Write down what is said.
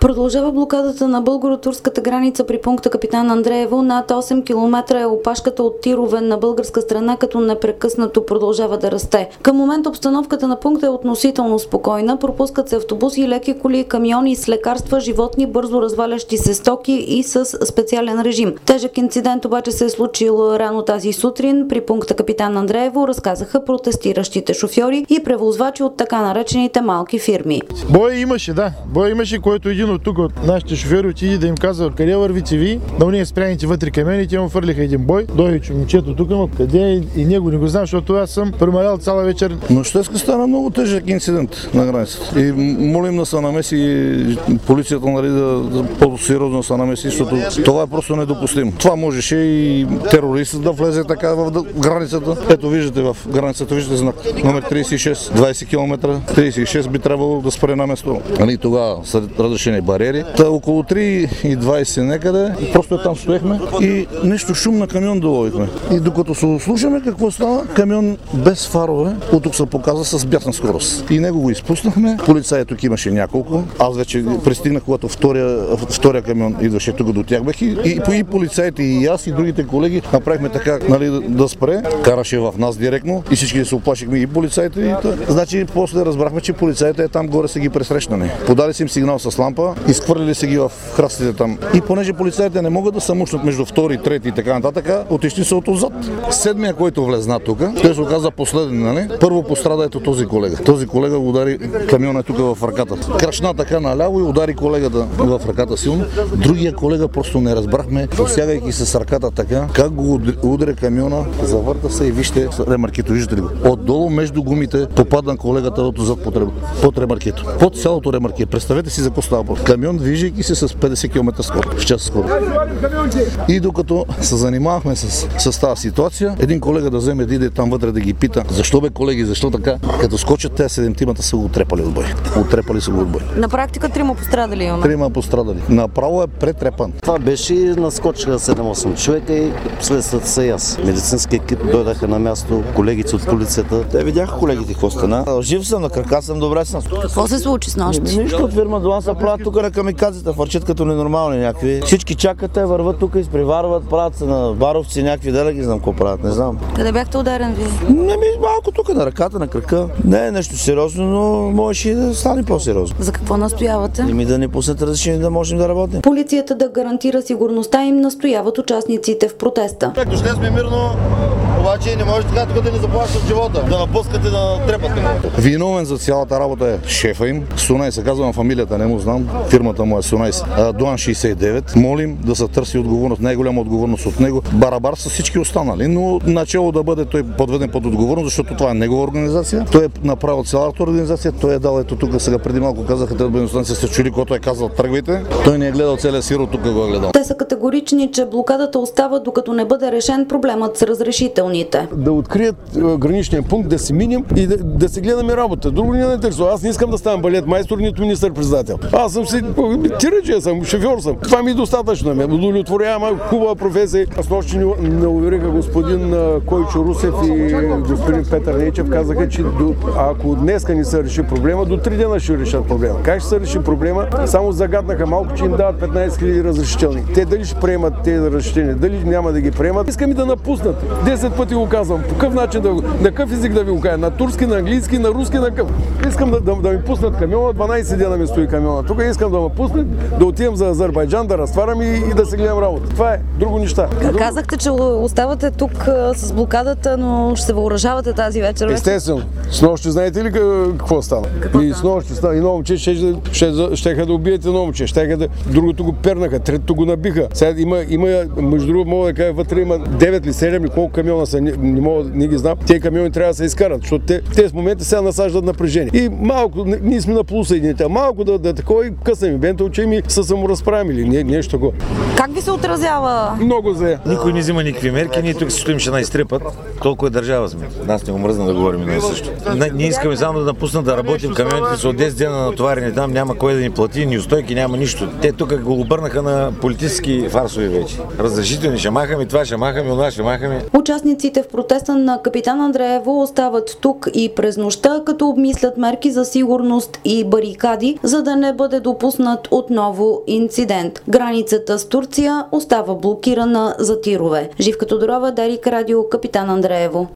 Продължава блокадата на българо-турската граница при пункта Капитан Андреево. Над 8 км е опашката от тирове на българска страна, като непрекъснато продължава да расте. Към момента обстановката на пункта е относително спокойна. Пропускат се автобуси, леки коли, камиони с лекарства, животни, бързо развалящи се стоки и с специален режим. Тежък инцидент обаче се е случил рано тази сутрин при пункта Капитан Андреево, разказаха протестиращите шофьори и превозвачи от така наречените малки фирми. Бой имаше, да. Бой имаше, който един от тук, от нашите шофьори, отиде да им казва къде вървите ви, да уния спряните вътре камионите, му фърлиха един бой. Дойде момчето тук, но къде и него не го знам, защото аз съм премалял цяла вечер. Но ще стана много тежък инцидент на границата. И молим да се намеси полицията, нали, да по-сериозно се намеси, защото това е просто недопустимо. Това можеше и терорист да влезе така в границата. Ето виждате в границата, виждате знак номер 36, 20 км, 36 би трябвало да спре на место. Нали, тогава са разрешени бариери. Та около 3:20 некъде, просто там стоехме и нещо шум на камион доловихме. И докато се слушаме какво става, камион без фарове от тук се показа с бясна скорост. И него го изпуснахме. Полицаи тук имаше няколко. Аз вече пристигнах, когато втория камион идваше тук до тях бех и полицаите и аз и другите колеги направихме така, нали, да спре. Караше в нас директно и всички се оплашихме и полицаите. И значи после разбрахме, че полицаите там горе са ги пресрещнали. Подали си им сигнал с лампа, изхвърлили се ги в храстите там. И понеже полицаите не могат да се мушнат между втори, трети и така нататък, отишли се отзад. Седмия, който влезна тук, той се оказа последен, нали? Първо пострада ето този колега. Този колега удари камиона тук в ръката. Крашна така наляво и удари колегата в ръката силно. Другия колега просто не разбрахме, посягайки се с ръката така, как го удари камиона, завърта се и вижте ремаркето, виждате ли го? Отдолу между гумите попадна колегата отзад под ремаркето. Под цялото ремарке. Представете си за какво става. Камион, движейки се с 50 км в час скоро. И докато се занимавахме с тази ситуация, един колега да вземе, да иде там вътре да ги пита, защо бе колеги, защо така? Като скочат тези 7-тимата са го отрепали от бой. Отрепали са го от бой. На практика 3 пострадали имаме. 3 пострадали. Направо е претрепан. Това беше, наскочиха 7-8 човека и следствата са и аз. Медицински екип дойдаха на място, колегите от полицията. Те видяха колегите какво стана. Жив съм, на крака съм, добре съм. Какво се случи с нощи? Нищо от фирма Долан се правят тук на камикадзите, фърчат като ненормални някакви. Всички чакат, те върват тук, изпреварват, правят се на баровци, някакви делеги, знам какво правят, не знам. Къде бяхте ударен ви? Не ми малко тук на ръката, на крака. Не е нещо сериозно, но можеше и да стане по-сериозно. За какво настоявате? Ими да ни пуснат разрешение да можем да работим. Полицията да гарантира сигурността им настояват участниците в протеста. Дошли сме мирно, обаче не може така тук да ни заплащат живота, да напускат и да трепат. Виновен за цялата работа е шефа им. Сунай се казвам, фамилията не му знам. Фирмата му е Сунай. Дуан 69. Молим да се търси отговорност, най-голяма отговорност от него. Барабар са всички останали, но начало да бъде той подведен под отговорност, защото това е негова организация. Той е направил цялата организация, той е дал ето тук, сега преди малко казаха, трябва бензостанция се чули, който е казал тръгвайте. Той не е гледал целия сиро, тук го е гледал. Те са категорични, че блокадата остава, докато не бъде решен проблемът с разрешителните. Да открият граничния пункт, да си минем и да си гледаме работа. Друго не интересува. Аз не искам да ставам балет майстор, нито министър-председател. Аз съм си тираджия, съм шофьор съм. Това ми е достатъчно. Удовлетворява, хубава професия. Аз нощи не увериха господин Койчо Русев и господин Петър Нечев. Казаха, че ако днеска не се реши проблема, до 3 дена ще решат проблема. Как ще се реши проблема? Само загаднаха малко, че им дават 15 000 разрешителни. Те дали ще приемат тези разрешителни, дали няма да ги приемат. Искам и да напуснат. 10 пъти го казвам. По какъв начин на какъв език да ви го кажа? На турски, на английски, на руски, на какъв? Искам да ми пуснат камиона, 12 дена ми стои камиона. Тук искам да ме пуснат, да отидем за Азербайджан, да разтварям и да се гледам работа. Това е друго неща. Казахте, че оставате тук с блокадата, но ще се въоръжавате тази вечер. Естествено. С нощи знаете ли какво стана? И с нощи стана. Едно момче щеха да убият едно момче. Другото го пернаха, третото го набиха. Сега има между другото, мога да кажа, вътре има 9 или 7 или колко камиона са, не ги знам. Тези камиони трябва да се изкарат, защото те в момента сега насаждат напрежение. И малко, ние сме на плюса едините, малко да такова и късаме бента, че ми са саморазправили, нещо такова. Как ви се отразява? Много зле. Никой не взима никакви мерки, ние тук се стоим ще изтрепат. Толкова е държава сме. Нас не омръзна да говорим и също. Ние искаме само да напуснат да работим, камионите са от 10 дена натоварени там, няма кой да ни плати, ни устойки, няма нищо. Те тук го обърнаха на политически фарсови вече. Разрешителни ще махаме, това ще махаме, онова ще махаме. Участниците в протеста на Капитан Андреево остават тук и през нощта, като обмислят мерки за сигурност и барикади, за да не бъде допуснат отново инцидент. Границата с Турция остава блокирана за тирове. Живка Тодорова, Дарик Радио, Капитан Андреево.